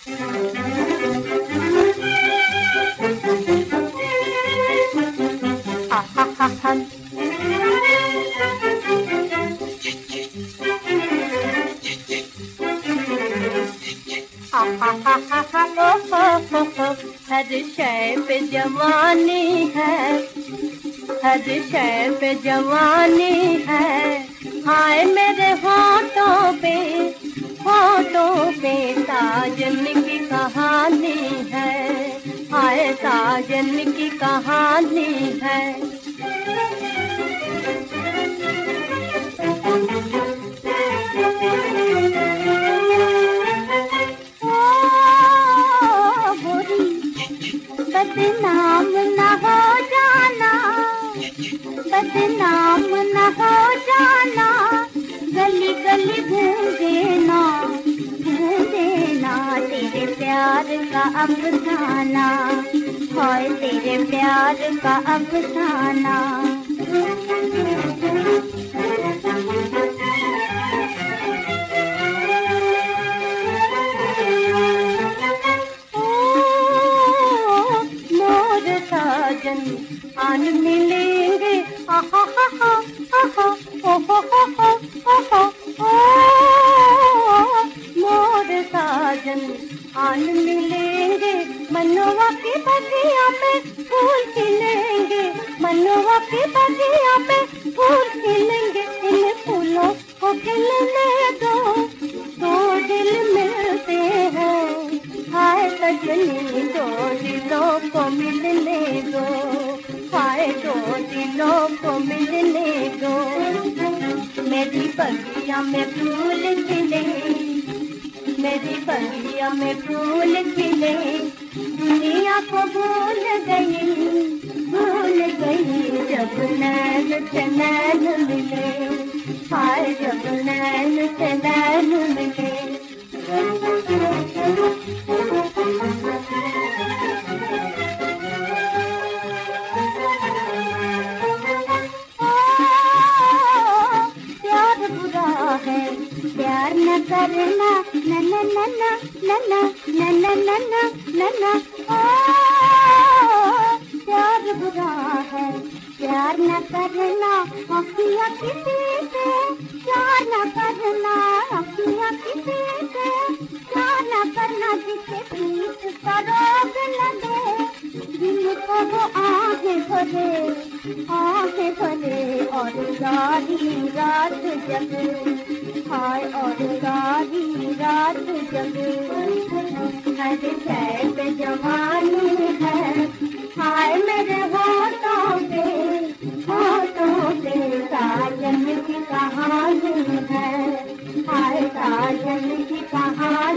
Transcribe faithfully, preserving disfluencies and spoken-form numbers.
हर शय पे जवानी है, हर शय पे जवानी है। हाय मेरे होठों पे, होठों पे साजन की कहानी है। हाय साजन की कहानी है। बदनाम न हो जाना, बदनाम न हो जाना। गली गली ढूंढना, ढूंढना तेरे प्यार का अफसाना। हाय तेरे प्यार का अफसाना। आन मिलेंगे आहा हा हा आहा ओ हो हो हो हो हो मोर साजन आन मिलेंगे। मनवा की बगिया में फूल खिलेंगे, मनवा की बगिया में फूल खिलेंगे। इन फूलों को खिलने दो, दो दिल मिलते हैं। हाय सजनी दो दिलों को मिलने दो, हाय दो दिलों को मिलने दो। मेरी बगिया में फूल खिले, मेरी बगिया में फूल खिले। दुनिया को भूल गई, भूल गई जब नैन से नैन मिले। हाय जब नैन से नैन मिले। प्यार न करना न न न न न न न न न न न ओ प्यार बुरा है, प्यार न करना। अखियाँ किसी से प्यार न करना, अखियाँ किसी से प्यार न करना। जिसे प्रीत का रोग लगे, दिल को वो आंखें भरे, आंखें भरे और सारी रात जगे। हाय और सारी रात जगे। हर शय पे जवानी है। हाय मेरे होठों पे, होठों पे साजन की कहानी है। हाय साजन की कहानी।